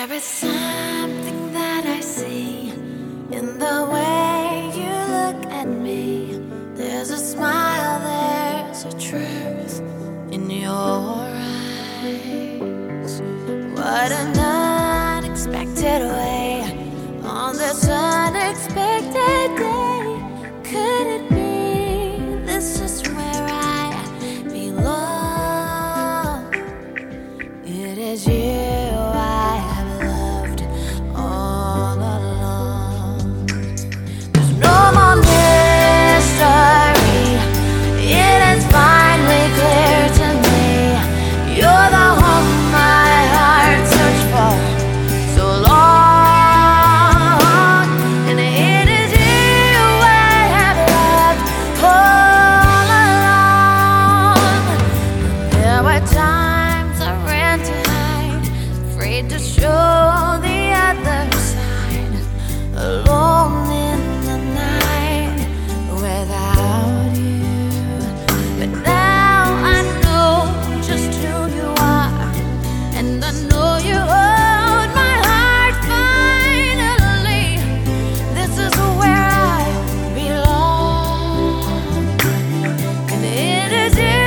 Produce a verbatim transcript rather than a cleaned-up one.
There is something that I see in the way you look at me. There's a smile, there's a truth in your eyes. What an unexpected way on this unexpected day. Could it be this is where I belong? It is you I have loved all along. There's no more mystery. It is finally clear to me. You're the home my heart searched for so long. And it is you I have loved all along. There were times I ran to hide, afraid to show the other side, alone in the night without you. But now I know just who you are, and I know you hold my heart finally. This is where I belong, and it is you